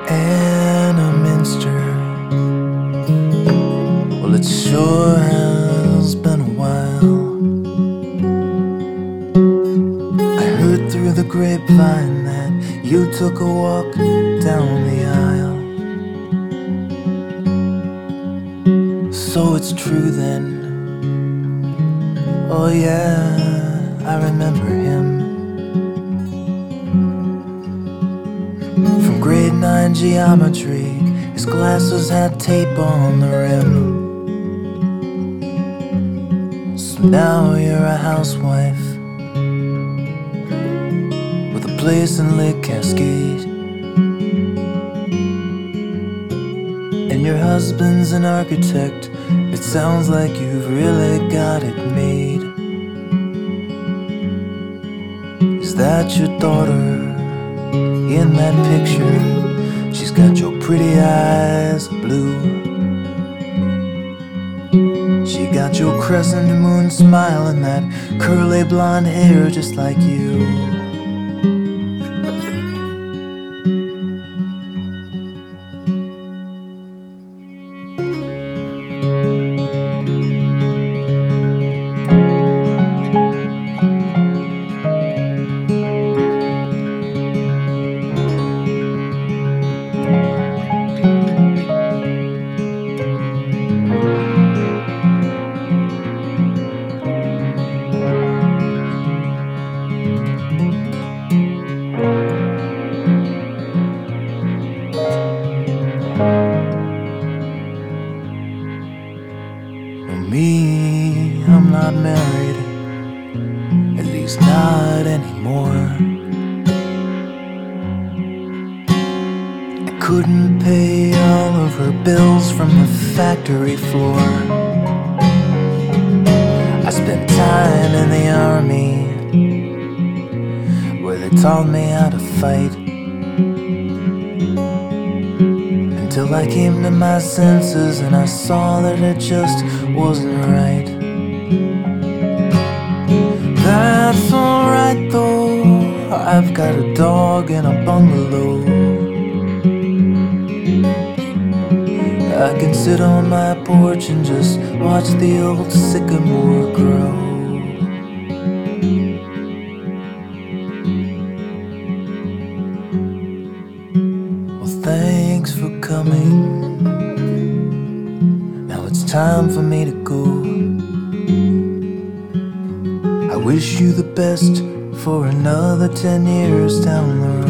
Anna Minster. Well, it sure has been a while. I heard through the grapevine that you took a walk down the aisle. So it's true then. Oh yeah, I remember him. From grade 9 geometry, his glasses had tape on the rim. So now you're a housewife with a place in Lake Cascade, and your husband's an architect. It sounds like you've really got it made. Is that your daughter in that picture? She's got your pretty eyes blue. She got your crescent moon smile and that curly blonde hair just like you. Me, I'm not married, at least not anymore. I couldn't pay all of her bills from the factory floor. I spent time in the army, where they taught me how to fight, until I came to my senses and I saw that it just wasn't right. That's alright though, I've got a dog in a bungalow. I can sit on my porch and just watch the old sycamore grow. Well, thanks for coming. Now it's time for me to go. I wish you the best for another 10 years down the road.